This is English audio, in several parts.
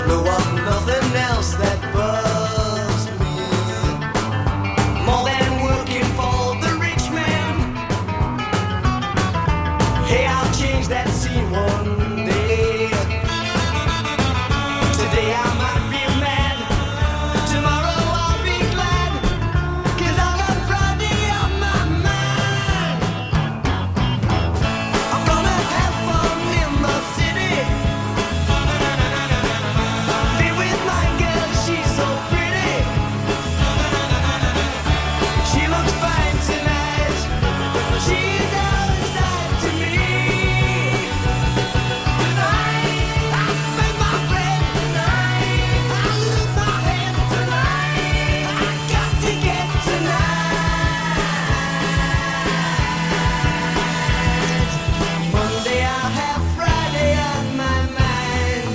know of nothing else that bugs me more than working for the rich man. Hey, I'll change that scene one day. Today I might be mad, tomorrow I'll be glad, 'cause I got Friday on my mind. I'm gonna have fun in the city, be with my girl, she's so pretty. She looks fine tonight, she's out of sight to me. Tonight, I spend my bread, tonight, I lose my head, tonight, I got to get tonight. Monday I'll have Friday on my mind.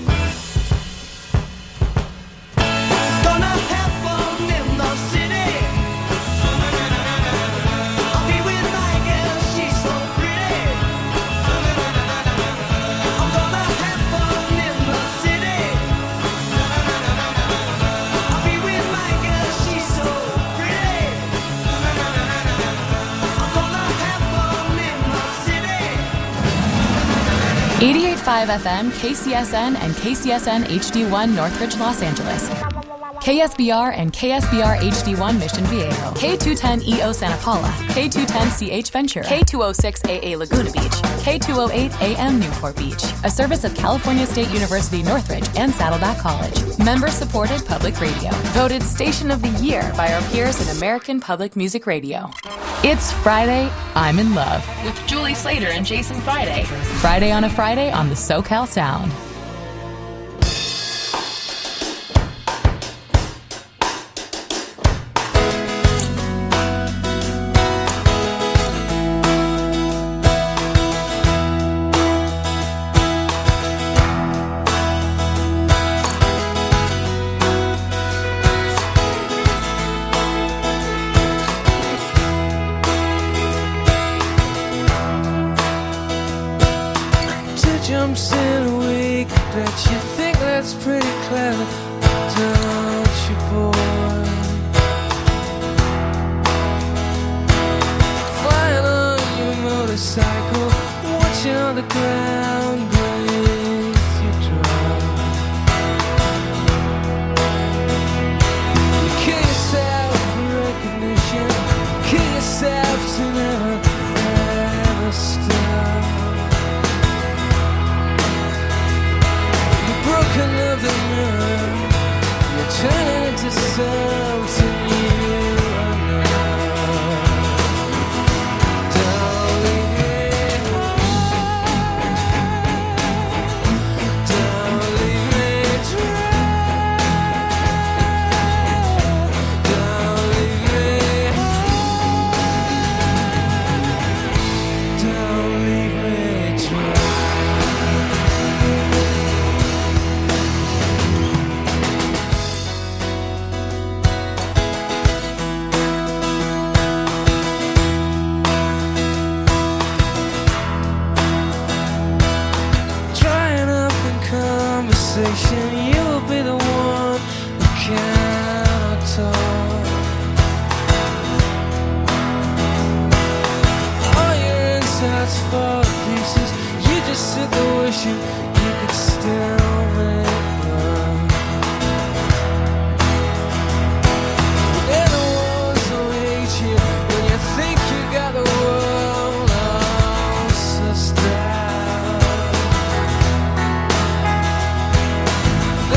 Gonna have fun in the city, I'll be with my girl, she's so pretty. I'm gonna have fun in the city, I'll be with my girl, she's so pretty. I'm gonna have fun in the city. 88.5 FM, KCSN, and KCSN HD1 Northridge, Los Angeles. KSBR and KSBR HD1 Mission Viejo. K210EO Santa Paula. K210CH Ventura. K206AA Laguna Beach. K208 AM Newport Beach. A service of California State University Northridge and Saddleback College. Member-supported public radio. Voted Station of the Year by our peers in American Public Music Radio. It's Friday, I'm in love. With Julie Slater and Jason Friday. Friday on a Friday on the SoCal Sound. Two jumps in a week, bet you think that's pretty clever, don't you, boy? Flying on your motorcycle, watching on the ground beneath you drop. You kill yourself for recognition, kill yourself to never, ever stop. Broken of the mirror, you're turning into something you are not. Don't leave me high, don't leave me dry, don't leave me high, don't leave me dry. Drying up in conversation, you'll be the one who cannot talk. All your insides fall to pieces, you just sit there wishing you could still make love. There was no hatred when you think you got the world all sussed out.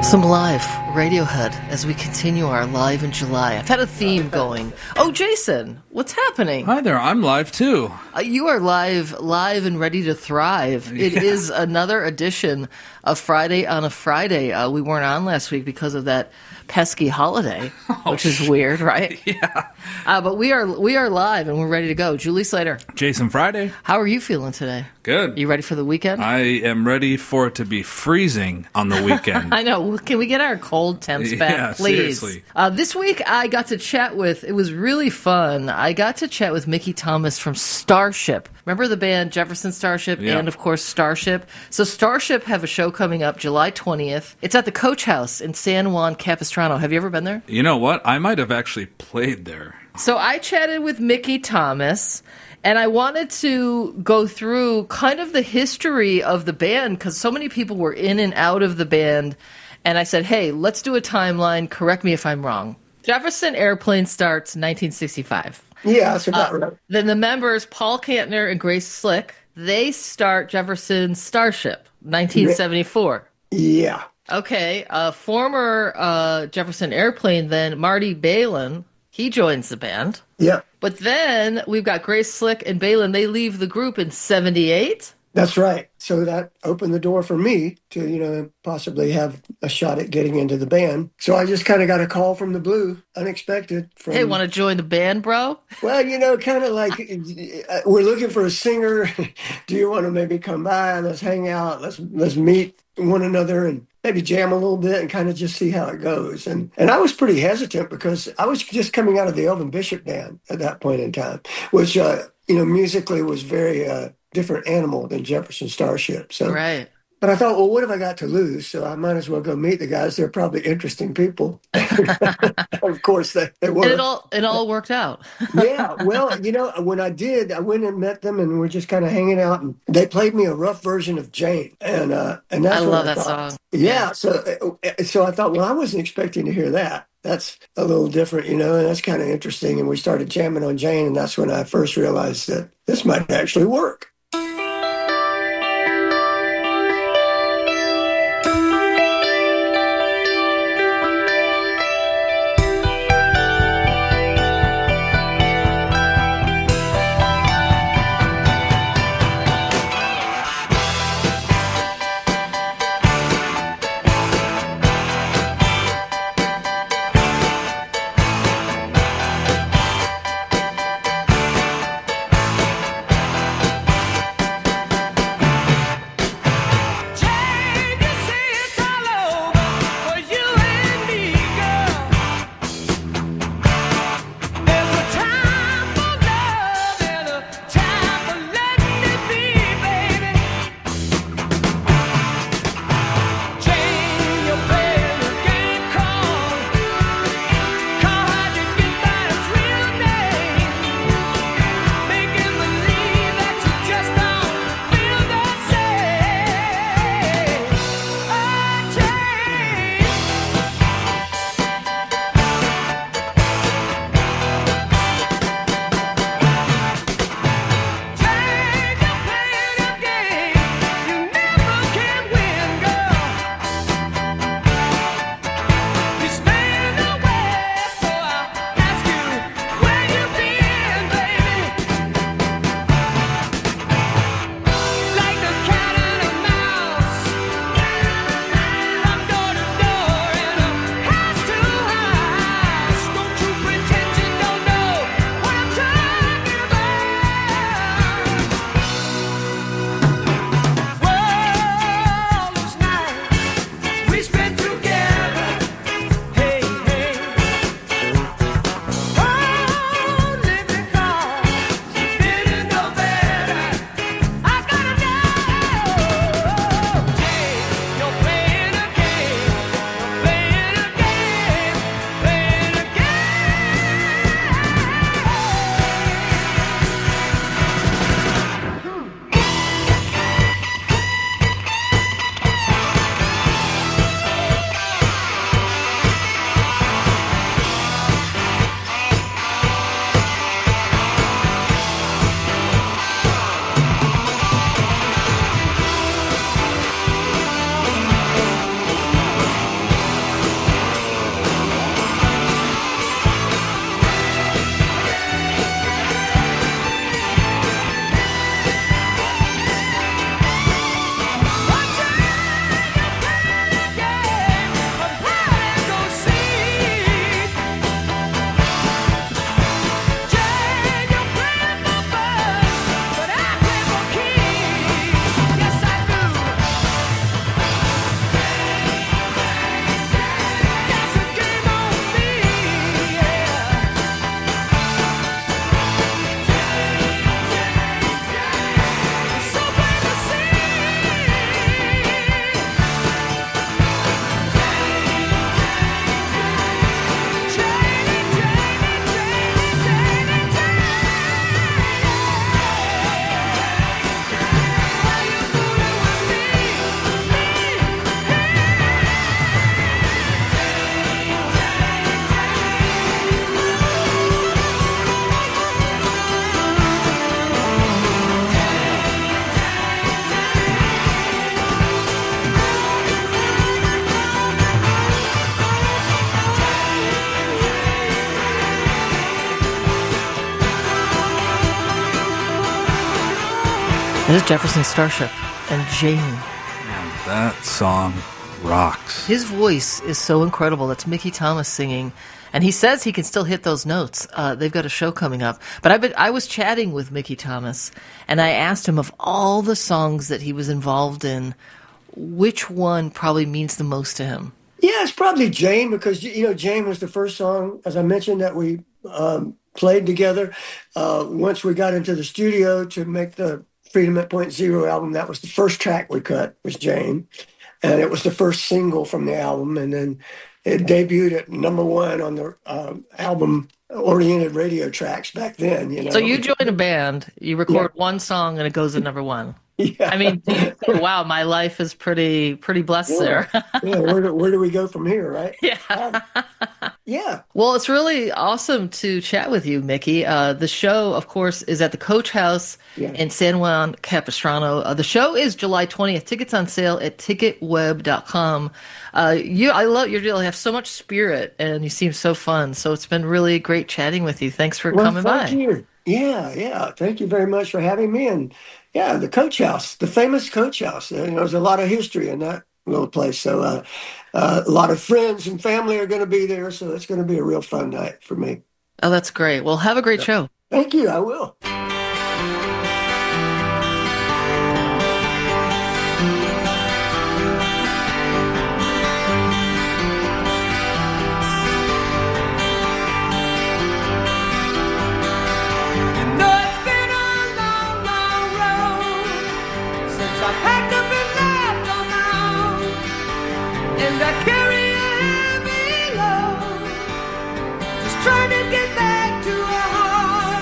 Some live Radiohead as we continue our Live in July. I've had a theme going. Oh, Jason, what's happening? Hi there, I'm live too. You are live and ready to thrive. It is another edition of Friday on a Friday. We weren't on last week because of that pesky holiday, which is weird, right? Yeah. But we are live and we're ready to go. Julie Slater. Jason Friday. How are you feeling today? Good. You ready for the weekend? I am ready for it to be freezing on the weekend. I know. Can we get our cold temps back, Yeah, please? seriously. This week, I got to chat with, it was really fun. I got to chat with Mickey Thomas from Starship. Remember the band Jefferson Starship Yeah. and, of course, Starship? So Starship have a show coming up July 20th. It's at the Coach House in San Juan Capistrano. Have you ever been there? You know what? I might have actually played there. So I chatted with Mickey Thomas, and I wanted to go through kind of the history of the band because so many people were in and out of the band. And I said, hey, let's do a timeline. Correct me if I'm wrong. Jefferson Airplane starts 1965. Yeah, that's about right. Then the members, Paul Kantner and Grace Slick, they start Jefferson Starship, 1974. Yeah. Okay, former Jefferson Airplane, then Marty Balin, he joins the band. Yeah. But then we've got Grace Slick and Balin. They leave the group in 78. That's right. So that opened the door for me to, possibly have a shot at getting into the band. So I just kind of got a call from the blue, unexpected. From, Hey, want to join the band, bro? Well, kind of like we're looking for a singer. Do you want to maybe come by? Let's hang out. Let's meet one another and maybe jam a little bit and kind of just see how it goes. And I was pretty hesitant because I was just coming out of the Elvin Bishop band at that point in time, which, musically was very different animal than Jefferson Starship. So, Right. But I thought, well, what have I got to lose? So I might as well go meet the guys. They're probably interesting people. Of course, they were. And it all worked out. Yeah, well, when I did, I went and met them, and we're just kind of hanging out. And they played me a rough version of Jane, and that's I what love that thought. song. Yeah, so I thought, well, I wasn't expecting to hear that. That's a little different, and that's kind of interesting. And we started jamming on Jane, and that's when I first realized that this might actually work. This is Jefferson Starship and Jane. Man, that song rocks. His voice is so incredible. That's Mickey Thomas singing. And he says he can still hit those notes. They've got a show coming up. But I was chatting with Mickey Thomas, and I asked him of all the songs that he was involved in, which one probably means the most to him? Yeah, it's probably Jane, because, Jane was the first song, as I mentioned, that we played together. Once we got into the studio to make the Freedom at Point Zero album, that was the first track we cut, was Jane. And it was the first single from the album. And then it debuted at #1 on the album Oriented Radio Tracks back then, So you join a band, you record one song, and it goes at #1. Yeah. I mean, do you think, wow, my life is pretty blessed there. Yeah, where do we go from here, right? Yeah. Yeah. Well, it's really awesome to chat with you, Mickey. The show, of course, is at the Coach House in San Juan Capistrano. The show is July 20th. Tickets on sale at ticketweb.com. I love you have so much spirit, and you seem so fun. So it's been really great chatting with you. Thanks for coming by. Thank you. Yeah. Thank you very much for having me. And yeah, the Coach House, the famous Coach House. There's a lot of history in that little place. So a lot of friends and family are going to be there. So it's going to be a real fun night for me. Oh, that's great. Well, have a great show. Thank you. I will. Trying to get back to a heart.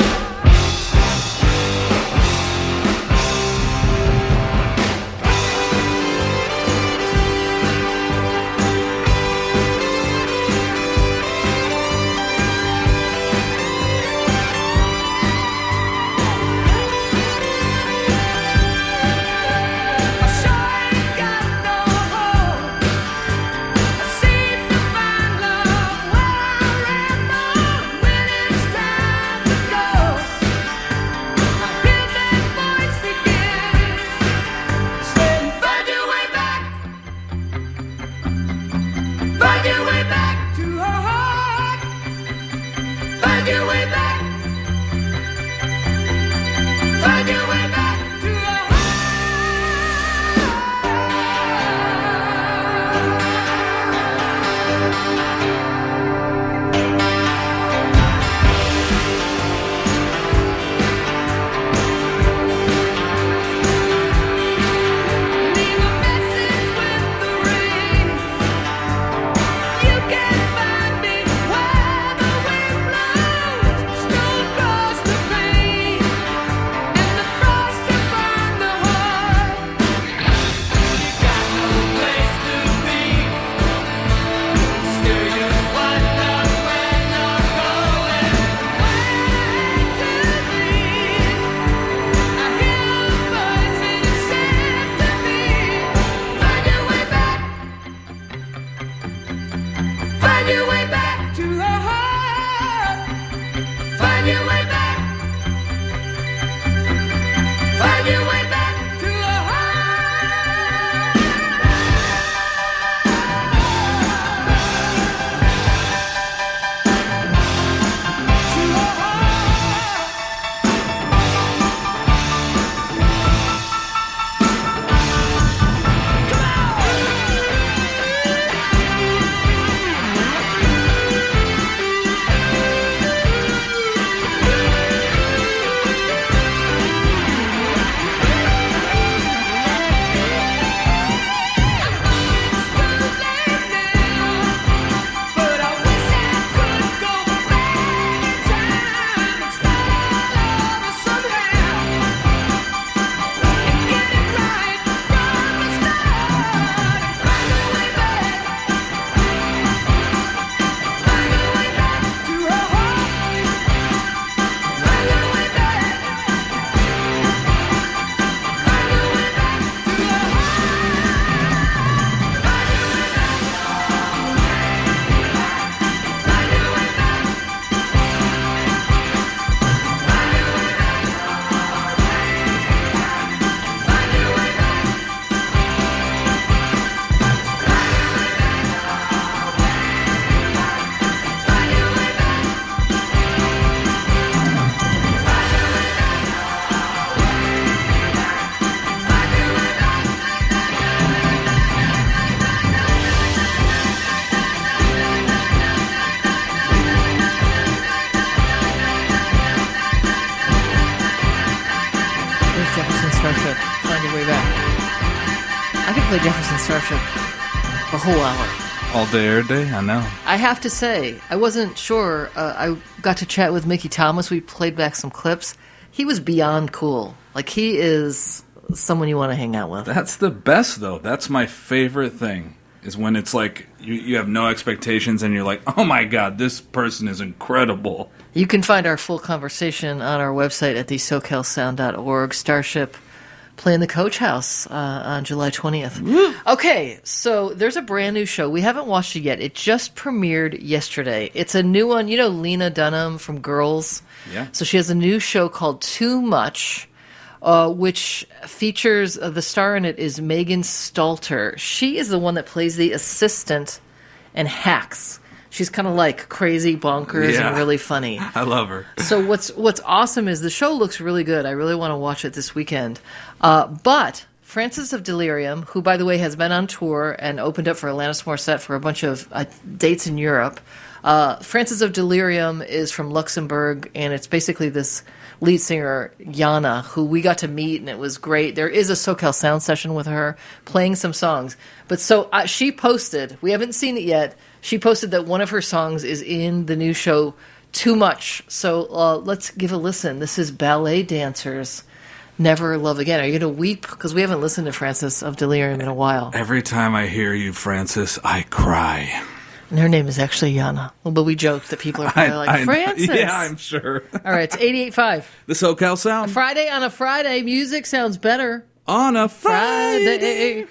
play Jefferson Starship the whole hour. All day, every day, I know. I have to say, I wasn't sure. I got to chat with Mickey Thomas. We played back some clips. He was beyond cool. Like, he is someone you want to hang out with. That's the best, though. That's my favorite thing, is when it's like you have no expectations and you're like, oh my God, this person is incredible. You can find our full conversation on our website at thesocalsound.org. Starship playing the Coach House on July 20th. Woo. Okay, so there's a brand new show. We haven't watched it yet. It just premiered yesterday. It's a new one. You know Lena Dunham from Girls? Yeah. So she has a new show called Too Much, which features, the star in it is Megan Stalter. She is the one that plays the assistant in Hacks. She's kind of like crazy, bonkers, and really funny. I love her. So what's awesome is the show looks really good. I really want to watch it this weekend. But Frances of Delirium, who, by the way, has been on tour and opened up for Alanis Morissette for a bunch of dates in Europe. Frances of Delirium is from Luxembourg, and it's basically this lead singer, Yana, who we got to meet, and it was great. There is a SoCal Sound session with her playing some songs. But so she posted, we haven't seen it yet, she posted that one of her songs is in the new show, Too Much. So let's give a listen. This is Ballet Dancers, Never Love Again. Are you going to weep? Because we haven't listened to Frances of Delirium in a while. Every time I hear you, Frances, I cry. And her name is actually Yana. But we joked that people are probably like, Frances! Yeah, I'm sure. All right, it's 88.5. The SoCal Sound. Friday on a Friday, music sounds better. On a Friday.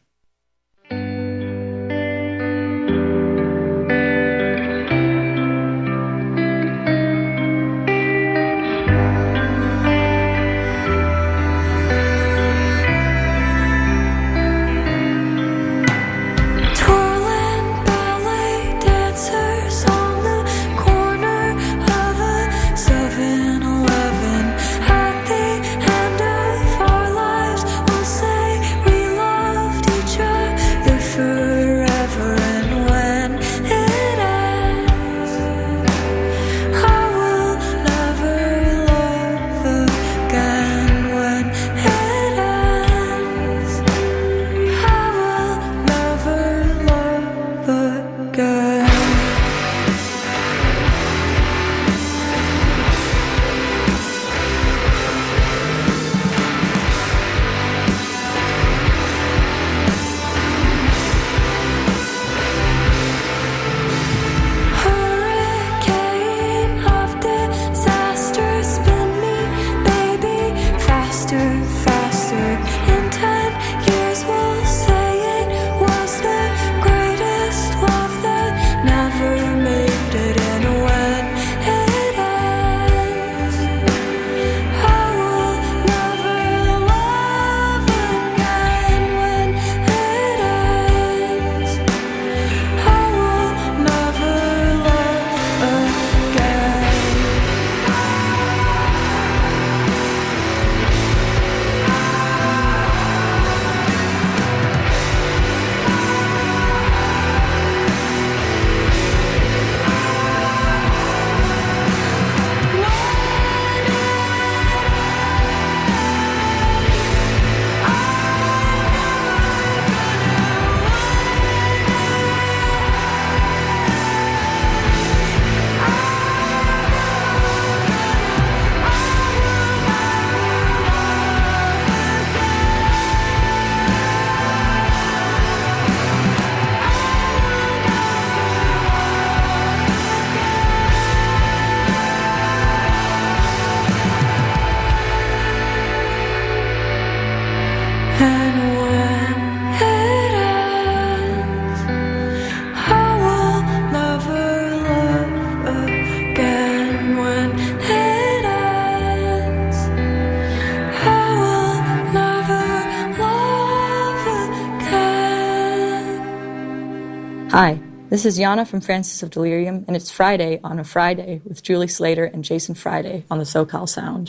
Hi, this is Yana from Frances of Delirium, and it's Friday on a Friday with Julie Slater and Jason Friday on the SoCal Sound.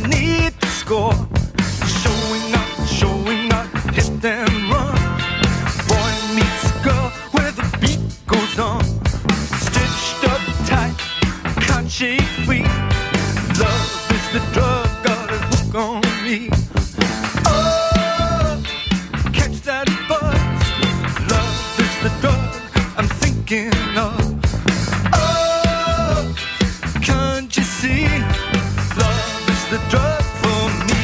underneath the score. Showing up, hit and run. Boy meets girl where the beat goes on. Stitched up tight, can't shake free. Love is the drug, got a hook on me. Oh, catch that buzz. Love is the drug I'm thinking of. Oh, can't you see? Love is the drug for me.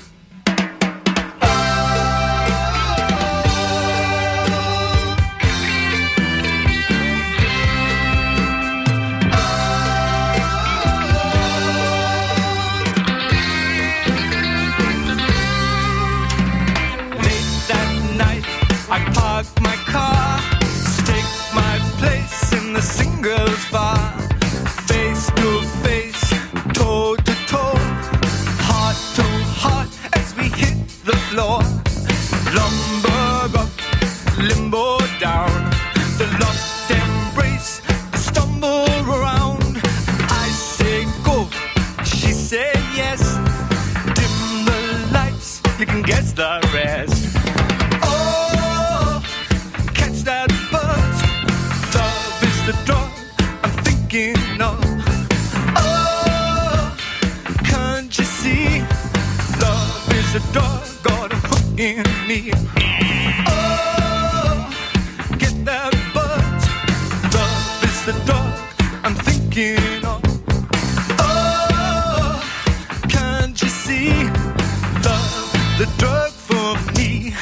I park my car, stake my place in the singles bar. Face to face, toe to toe, heart to heart as we hit the floor. Lumber up, limbo down, the locked embrace, the stumble around. I say go, she say yes. Dim the lights, you can guess the rest. That buzz, love is the drug I'm thinking of. Oh, can't you see? Love is the drug, got a hook in me. Oh, get that buzz, love is the drug I'm thinking of. Oh, can't you see? Love, the drug for me.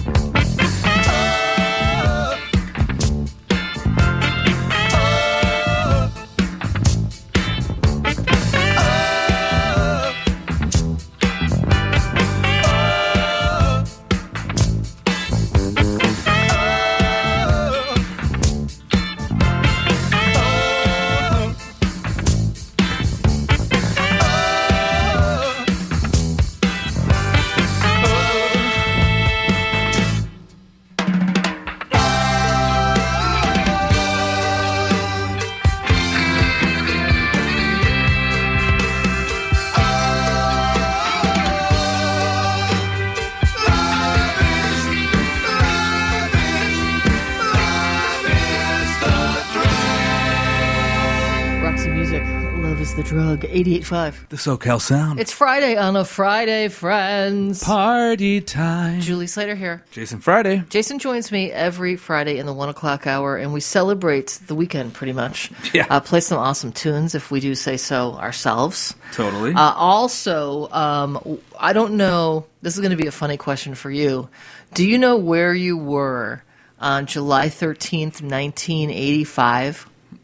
The drug, 88.5. The SoCal Sound. It's Friday on a Friday, friends. Party time. Julie Slater here. Jason Friday. Jason joins me every Friday in the 1 o'clock hour, and we celebrate the weekend pretty much. Yeah. Play some awesome tunes, if we do say so ourselves. Totally. Also, I don't know, this is going to be a funny question for you. Do you know where you were on July 13th, 1985?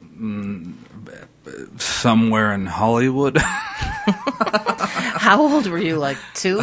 Somewhere in Hollywood. How old were you, like 2?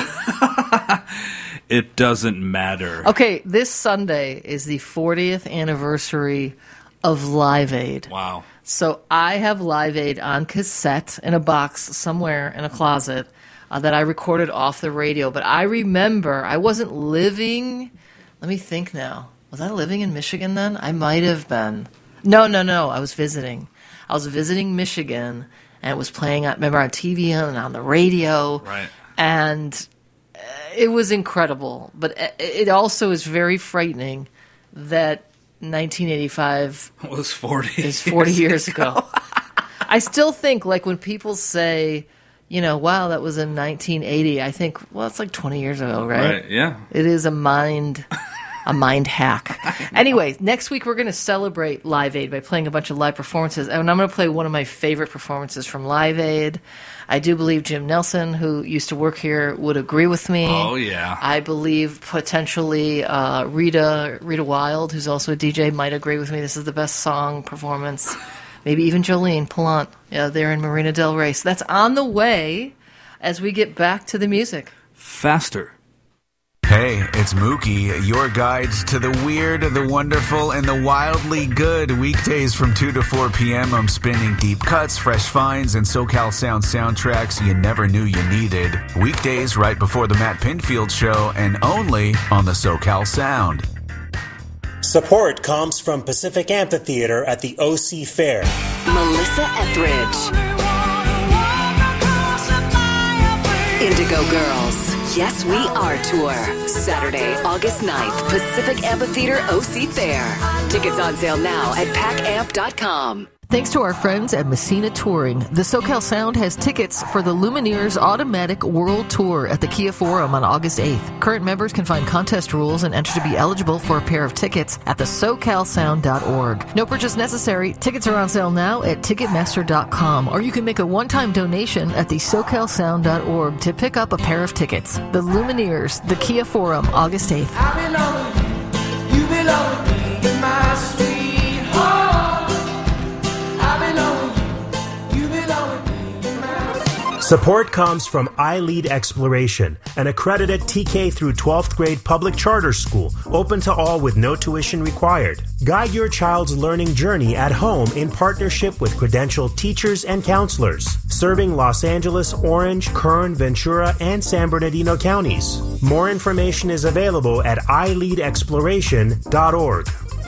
It doesn't matter. Okay, this Sunday is the 40th anniversary of Live Aid. Wow. So I have Live Aid on cassette in a box somewhere in a closet that I recorded off the radio. But I remember I wasn't living, let me think now. Was I living in Michigan then? I might have been. No, I was visiting. I was visiting Michigan, and it was playing, I remember, on TV and on the radio. Right. And it was incredible. But it also is very frightening that 1985 was 40 is 40 years ago. I still think, like, when people say, you know, wow, that was in 1980, I think, well, it's like 20 years ago, right? Right, yeah. It is a mind hack. Anyway, next week we're going to celebrate Live Aid by playing a bunch of live performances. And I'm going to play one of my favorite performances from Live Aid. I do believe Jim Nelson, who used to work here, would agree with me. Oh, yeah. I believe potentially Rita Wilde, who's also a DJ, might agree with me. This is the best song performance. Maybe even Jolene Palant. Yeah, they're in Marina Del Rey. So that's on the way as we get back to the music. Faster. Hey, it's Mookie, your guides to the weird, the wonderful, and the wildly good. Weekdays from 2 to 4 p.m., I'm spinning deep cuts, fresh finds, and SoCal Sound soundtracks you never knew you needed. Weekdays right before the Matt Pinfield Show, and only on the SoCal Sound. Support comes from Pacific Amphitheater at the OC Fair. Melissa Etheridge. In Indigo Girls. Yes, we are tour. Saturday, August 9th, Pacific Amphitheater OC Fair. Tickets on sale now at pacamp.com. Thanks to our friends at Messina Touring, the SoCal Sound has tickets for the Lumineers Automatic World Tour at the Kia Forum on August 8th. Current members can find contest rules and enter to be eligible for a pair of tickets at the SoCalSound.org. No purchase necessary. Tickets are on sale now at Ticketmaster.com, or you can make a one-time donation at the SoCalSound.org to pick up a pair of tickets. The Lumineers, the Kia Forum, August 8th. I belong, you belong with me in my sweet home. Support comes from iLead Exploration, an accredited TK through 12th grade public charter school, open to all with no tuition required. Guide your child's learning journey at home in partnership with credentialed teachers and counselors, serving Los Angeles, Orange, Kern, Ventura, and San Bernardino counties. More information is available at iLeadExploration.org.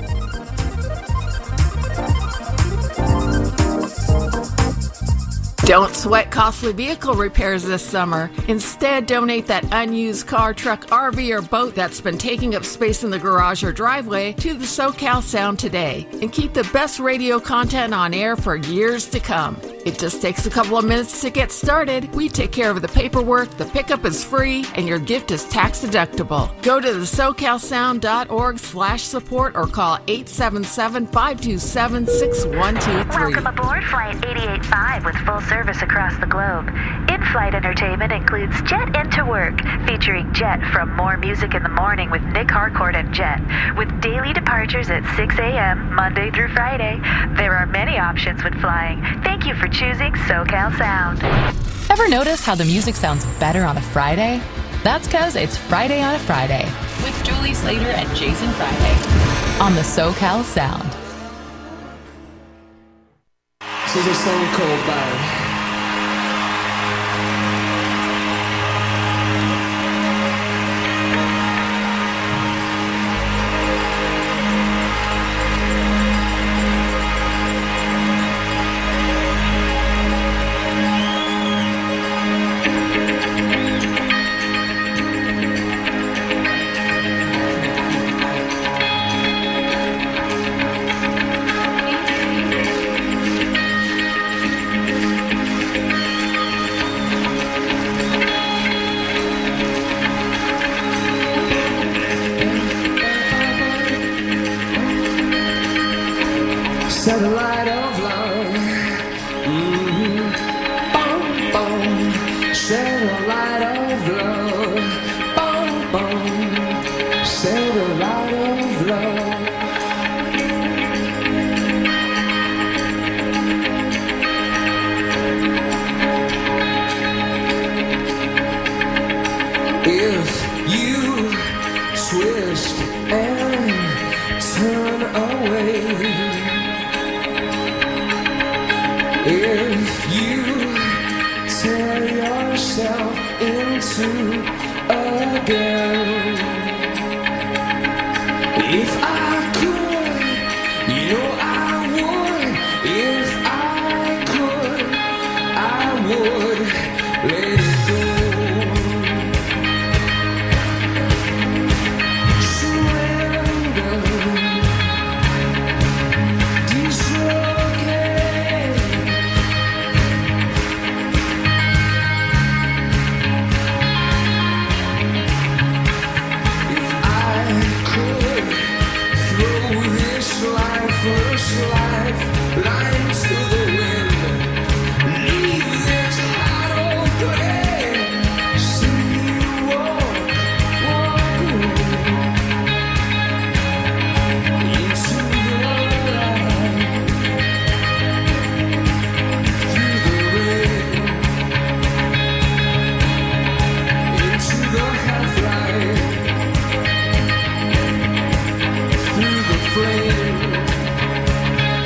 Don't sweat costly vehicle repairs this summer. Instead, donate that unused car, truck, RV, or boat that's been taking up space in the garage or driveway to the SoCal Sound today, and keep the best radio content on air for years to come. It just takes a couple of minutes to get started. We take care of the paperwork, the pickup is free, and your gift is tax deductible. Go to the SoCalSound.org/support or call 877-527-6123. Welcome aboard Flight 885 with full service across the globe. In-flight entertainment includes Jet Into Work, featuring Jet from More Music in the Morning with Nick Harcourt and Jet, with daily departures at 6 a.m. Monday through Friday. There are many options when flying. Thank you for choosing SoCal Sound. Ever notice how the music sounds better on a Friday? That's because it's Friday on a Friday with Julie Slater and Jason Friday on the SoCal Sound. This is a song called Bad. Satellite of love, boom, boom. Satellite of love, boom, boom. Satellite of love. If you twist and turn away, if you tear yourself into again, if I could, you know I would. If I could, I would let it go. Surrender, dislocate. If I could throw this lifeless lifeline to the wind, leave this heart of clay, see you walk away into the light, through the rain, into the half-light, through the flame.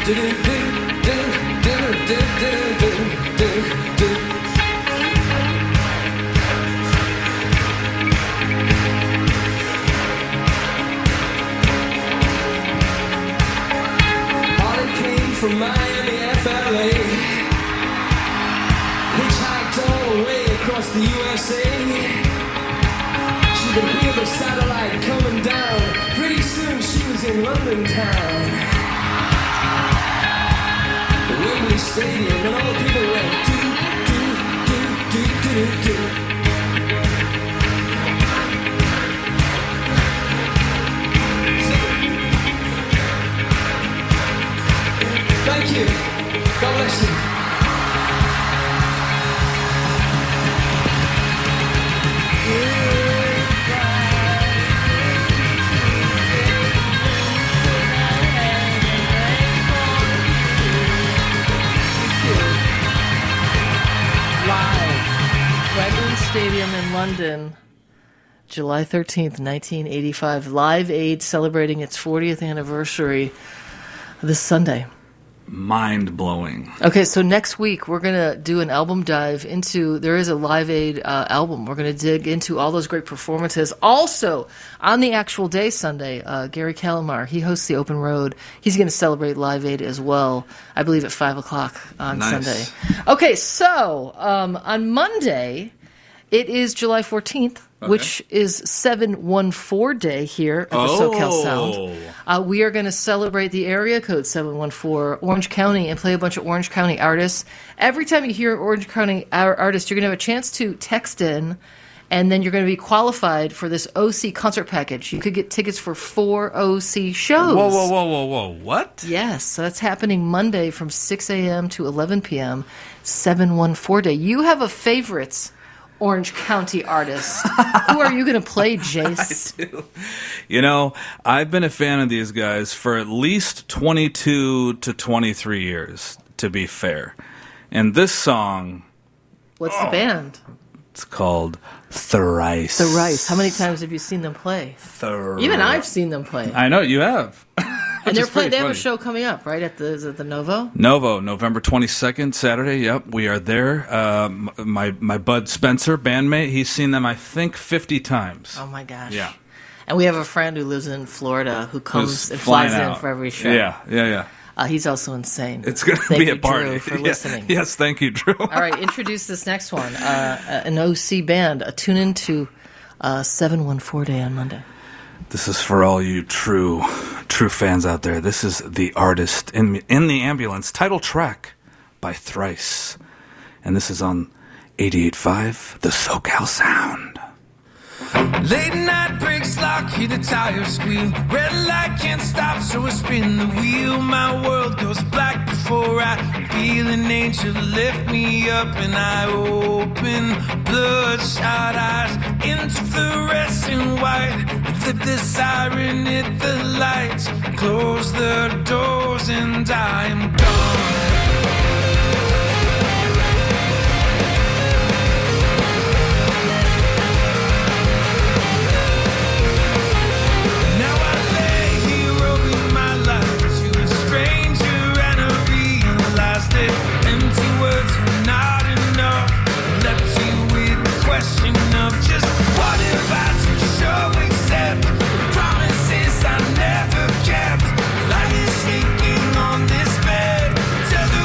From Miami, FLA, hitchhiked all the way across the USA. She could hear the satellite coming down. Pretty soon she was in London town. The Wembley Stadium, and all the people went do, do, do, do, do, do. Thank you. God bless you. Live. Wembley Stadium in London, July 13th, 1985. Live Aid celebrating its 40th anniversary this Sunday. Mind-blowing. Okay, so next week we're going to do an album dive into, there is a Live Aid album. We're going to dig into all those great performances. Also, on the actual day, Sunday, Gary Calamar, he hosts the Open Road. He's going to celebrate Live Aid as well, I believe at 5 o'clock on Sunday. Okay, so on Monday, it is July 14th. Okay. Which is 714 Day here at the SoCal Sound. We are going to celebrate the area code 714, Orange County, and play a bunch of Orange County artists. Every time you hear an Orange County artist, you're going to have a chance to text in, and then you're going to be qualified for this OC concert package. You could get tickets for 4 OC shows. Whoa. What? Yes, so that's happening Monday from 6 a.m. to 11 p.m., 714 Day. You have a favorites Orange County artist. Who are you going to play, Jace? I do. You know, I've been a fan of these guys for at least 22 to 23 years, to be fair. And this song... What's the band? It's called Thrice. Thrice. How many times have you seen them play? Thrice. Even I've seen them play. I know, you have. And they're playing. They have a show coming up, right? Is it the Novo? Novo, November 22nd, Saturday. Yep, we are there. My Bud Spencer, bandmate, he's seen them, I think, 50 times. Oh, my gosh. Yeah. And we have a friend who lives in Florida who comes and flies in for every show. Yeah. He's also insane. It's going to be a party. Drew, for listening. Yes, thank you, Drew. All right, introduce this next one. An OC band. Tune in to 714 Day on Monday. This is for all you true fans out there. This is The Artist in the Ambulance, title track by Thrice. And this is on 88.5, the SoCal Sound. Late night brakes lock, hear the tires squeal. Red light can't stop, so I spin the wheel. My world goes black before I feel an angel lift me up, and I open bloodshot eyes into fluorescent white. Flip the siren, hit the lights, close the doors, and I am gone. Question of just what if I should show accept promises I never kept. Light is shaking on this bed. Tell the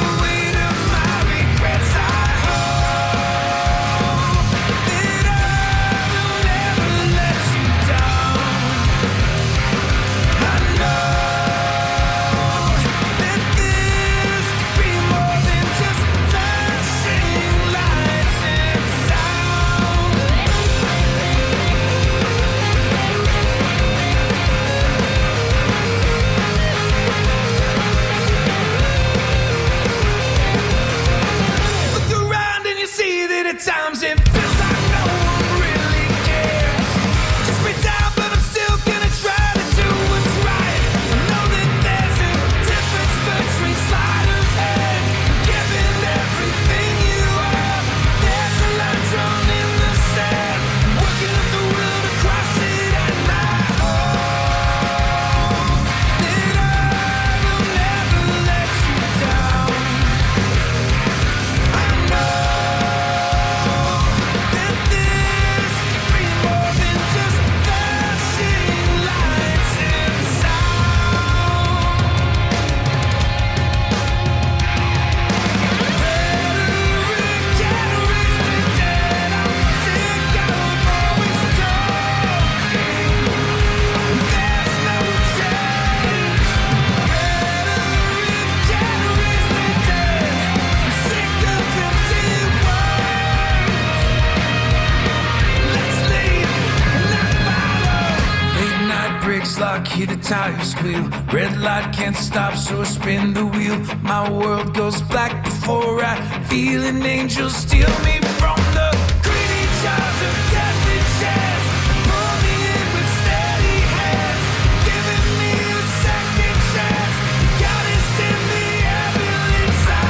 breaks lock, hear the tire squeal. Red light can't stop, so I spin the wheel. My world goes black before I feel an angel steal me from the greedy jaws of death and chance. Pull me in with steady hands, giving me a second chance. God is in the ambulance I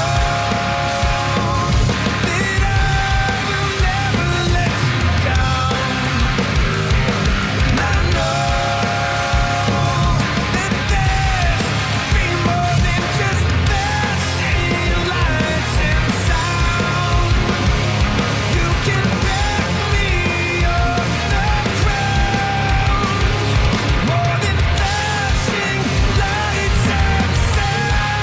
hold. That I will never let you down. I know that there's be more than just flashing lights and sound. You can pick me off the ground. More than flashing lights and sound.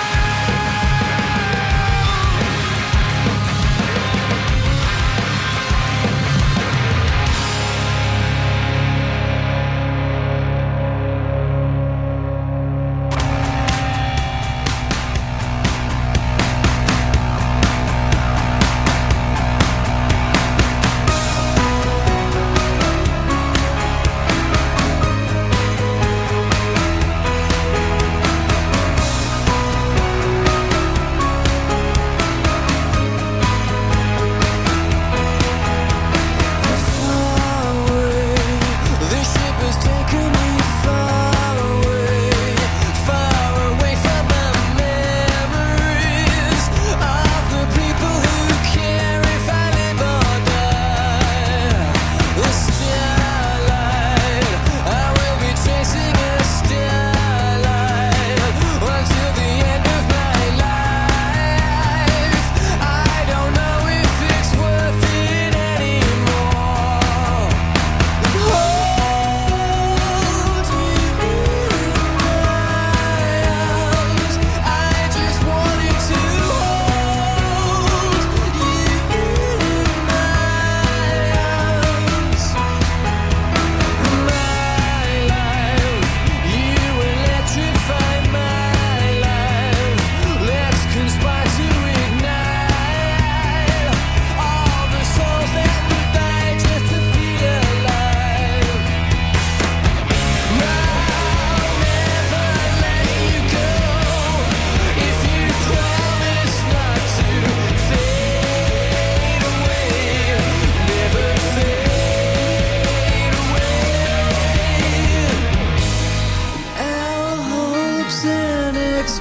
This ship has taken me far away from the memories of the people who care if I live or die. The starlight, I will be chasing a starlight until the end of my life. I don't know if it's worth it anymore. Hold you in my arms. I just wanted to hold you in my arms. My life, you electrify my life. Let's conspire to ignite all the souls that would die just to feel alive. I'll never let you go if you promise not to fade away. Never fade away. Our hopes and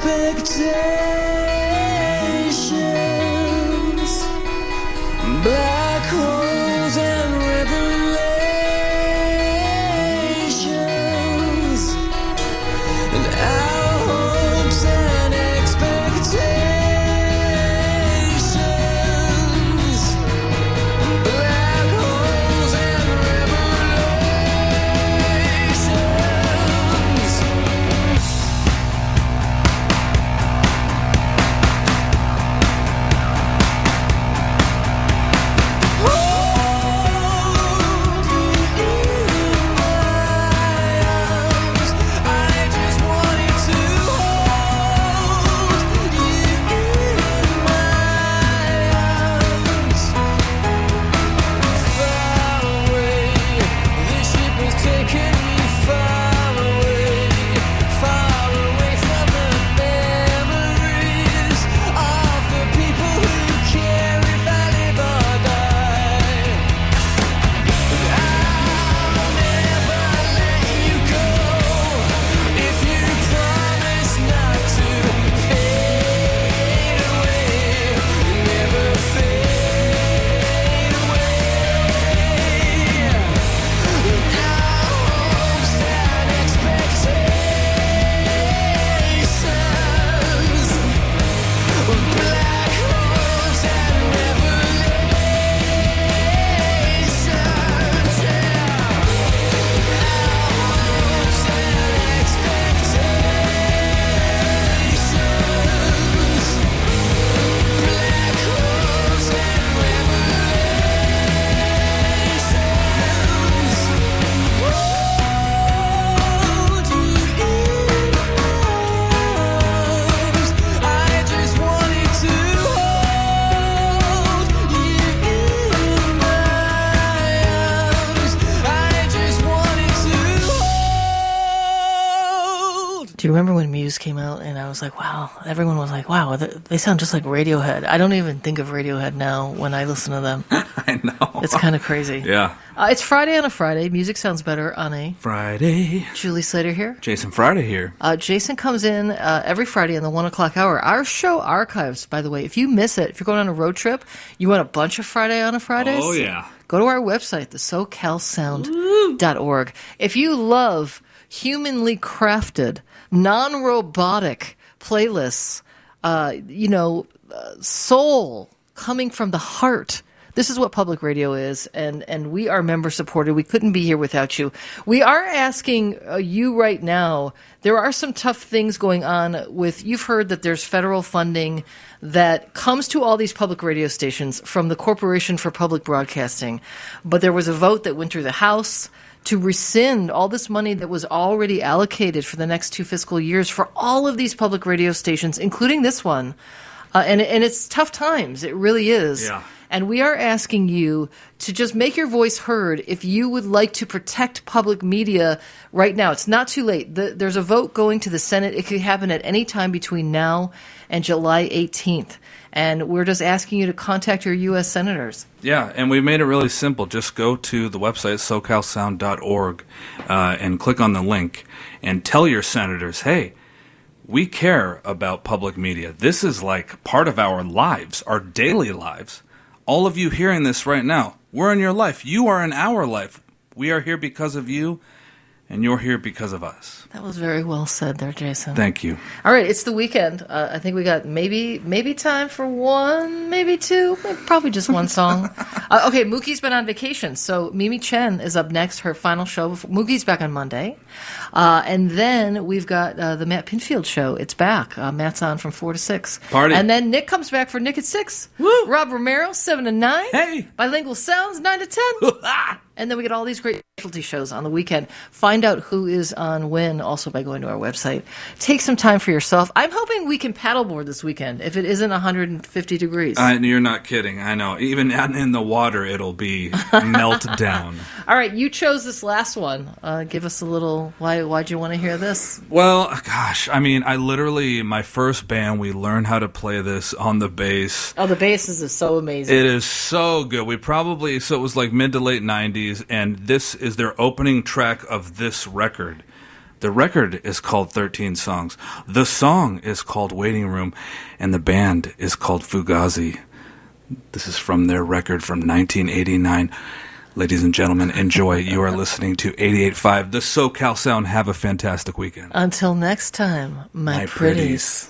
expectations, black holes and revelations. And our hopes and expectations, black holes and revelations. Do you remember when Muse came out and I was like, wow, everyone was like, wow, they sound just like Radiohead. I don't even think of Radiohead now when I listen to them. I know. It's kind of crazy. Yeah. It's Friday on a Friday. Music sounds better on a Friday. Julie Slater here. Jason Friday here. Jason comes in every Friday in the 1 o'clock hour. Our show archives, by the way, if you miss it, if you're going on a road trip, you want a bunch of Friday on a Fridays? Oh, yeah. Go to our website, the SoCalSound.org. If you love humanly crafted, non-robotic playlists, soul coming from the heart. This is what public radio is, and we are member-supported. We couldn't be here without you. We are asking you right now, there are some tough things going on with, you've heard that there's federal funding that comes to all these public radio stations from the Corporation for Public Broadcasting. But there was a vote that went through the House to rescind all this money that was already allocated for the next 2 fiscal years for all of these public radio stations, including this one. And it's tough times. It really is. Yeah. And we are asking you to just make your voice heard if you would like to protect public media right now. It's not too late. There's a vote going to the Senate. It could happen at any time between now and July 18th. And we're just asking you to contact your U.S. senators. Yeah, and we've made it really simple. Just go to the website, SoCalSound.org, and click on the link and tell your senators, hey, we care about public media. This is like part of our lives, our daily lives. All of you hearing this right now, we're in your life. You are in our life. We are here because of you, and you're here because of us. That was very well said there, Jason. Thank you. All right, it's the weekend. I think we got maybe time for one, maybe two, probably just one song. Okay, Mookie's been on vacation, so Mimi Chen is up next, her final show. Mookie's back on Monday. And then we've got the Matt Pinfield show. It's back. Matt's on from 4 to 6. Party. And then Nick comes back for Nick at 6. Woo! Rob Romero, 7 to 9. Hey! Bilingual Sounds, 9 to 10. And then we get all these great specialty shows on the weekend. Find out who is on when also by going to our website. Take some time for yourself. I'm hoping we can paddleboard this weekend if it isn't 150 degrees. You're not kidding. I know. Even out in the water, it'll be melt down. All right, you chose this last one. Give us a little, why'd you want to hear this? Well, gosh, I mean, my first band, we learned how to play this on the bass. Oh, the basses is so amazing. It is so good. So it was like mid to late 90s, and this is their opening track of this record. The record is called 13 Songs. The song is called Waiting Room, and the band is called Fugazi. This is from their record from 1989. Ladies and gentlemen, enjoy. You are listening to 88.5, the SoCal Sound. Have a fantastic weekend. Until next time, my pretties.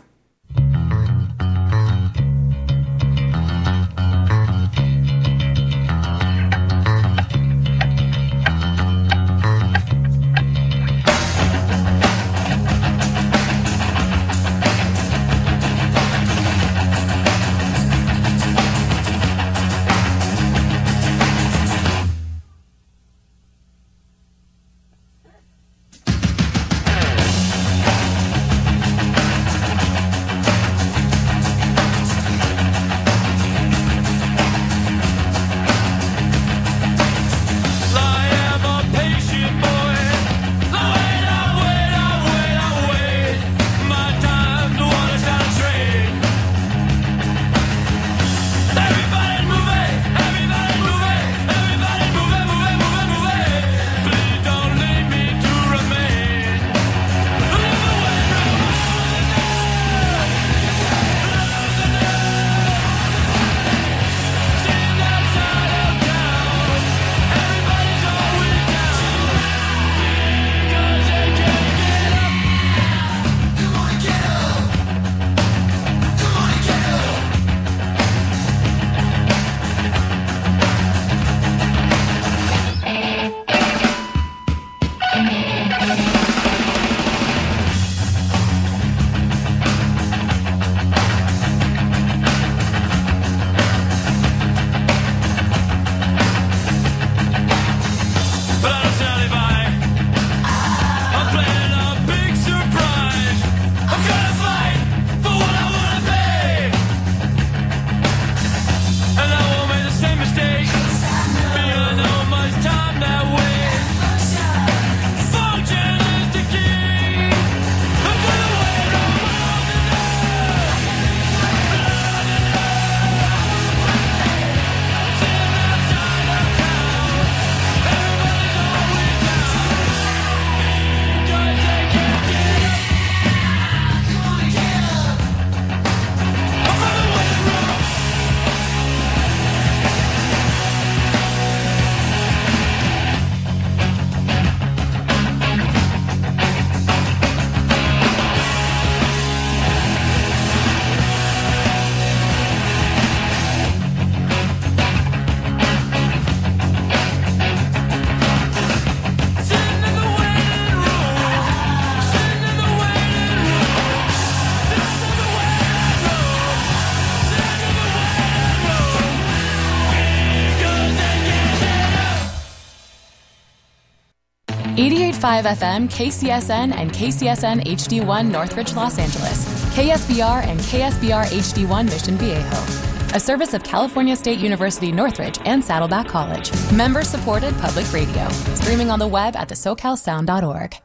88.5 FM, KCSN, and KCSN HD1 Northridge, Los Angeles. KSBR and KSBR HD1 Mission Viejo. A service of California State University Northridge and Saddleback College. Member-supported public radio. Streaming on the web at thesocalsound.org.